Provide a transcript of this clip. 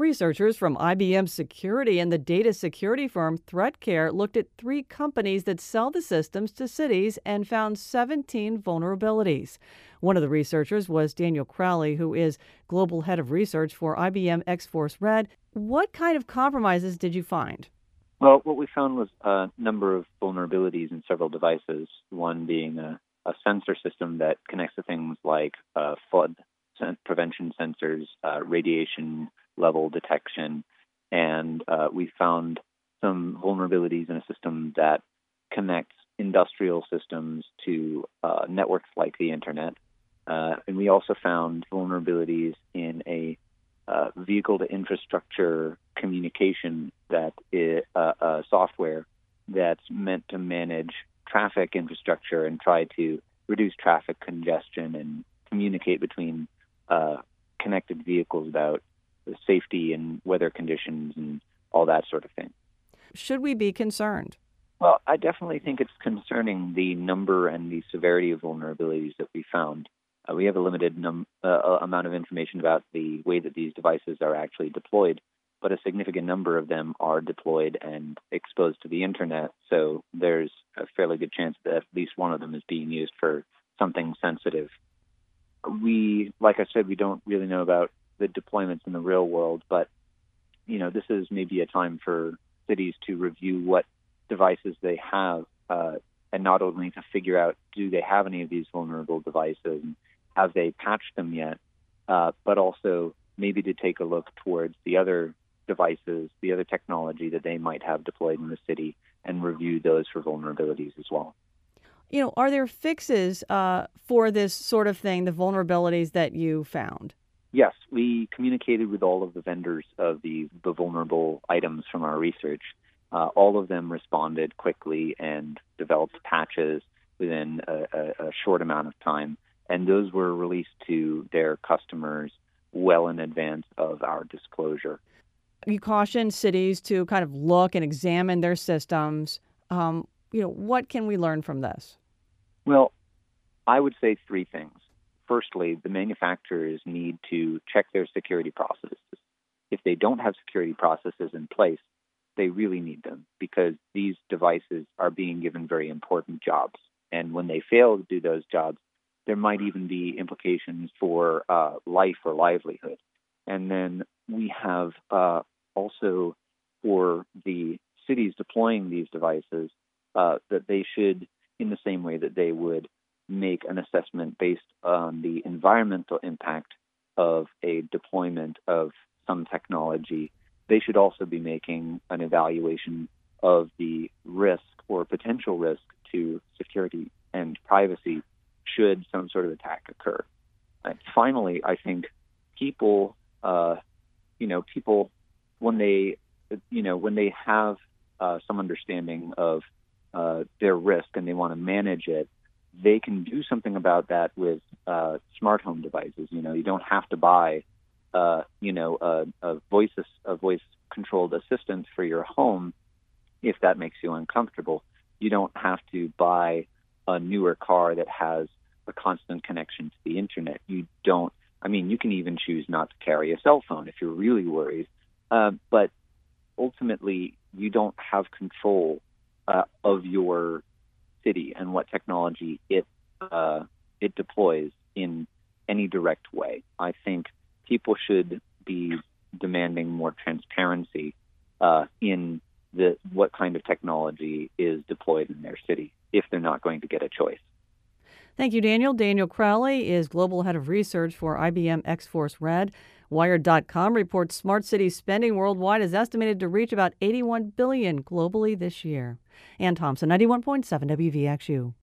Researchers from IBM Security and the data security firm ThreatCare looked at 3 companies that sell the systems to cities and found 17 vulnerabilities. One of the researchers was Daniel Crowley, who is global head of research for IBM X-Force Red. What kind of compromises did you find? Well, what we found was a number of vulnerabilities in several devices, one being a sensor system that connects to things like flood prevention sensors, radiation level detection, and we found some vulnerabilities in a system that connects industrial systems to networks like the internet. And we also found vulnerabilities in a vehicle-to-infrastructure communication that is software that's meant to manage traffic infrastructure and try to reduce traffic congestion and communicate between connected vehicles about the safety and weather conditions and all that sort of thing. Should we be concerned? Well, I definitely think it's concerning the number and the severity of vulnerabilities that we found. We have a limited amount of information about the way that these devices are actually deployed, but a significant number of them are deployed and exposed to the internet, so there's a fairly good chance that at least one of them is being used for something sensitive. Like I said, we don't really know about the deployments in the real world, but this is maybe a time for cities to review what devices they have, and not only to figure out do they have any of these vulnerable devices and have they patched them yet, but also maybe to take a look towards the other devices, the other technology that they might have deployed in the city and review those for vulnerabilities as well. Are there fixes for this sort of thing, the vulnerabilities that you found? Yes, we communicated with all of the vendors of the vulnerable items from our research. All of them responded quickly and developed patches within a short amount of time, and those were released to their customers well in advance of our disclosure. You cautioned cities to kind of look and examine their systems. What can we learn from this? Well, I would say 3 things. Firstly, the manufacturers need to check their security processes. If they don't have security processes in place, they really need them because these devices are being given very important jobs. And when they fail to do those jobs, there might even be implications for life or livelihood. And then we have also for the cities deploying these devices that they should, in the same way that they would make an assessment based on the environmental impact of a deployment of some technology, they should also be making an evaluation of the risk or potential risk to security and privacy should some sort of attack occur. And finally, I think people when they have some understanding of their risk and they want to manage it, they can do something about that with smart home devices. You don't have to buy a voice controlled assistant for your home if that makes you uncomfortable. You don't have to buy a newer car that has a constant connection to the internet. You can even choose not to carry a cell phone if you're really worried. But ultimately, you don't have control of your city and what technology it deploys in any direct way. I think people should be demanding more transparency in what kind of technology is deployed in their city if they're not going to get a choice. Thank you, Daniel. Daniel Crowley is Global Head of Research for IBM X-Force Red. Wired.com reports smart city spending worldwide is estimated to reach about $81 billion globally this year. Ann Thompson, 91.7 WVXU.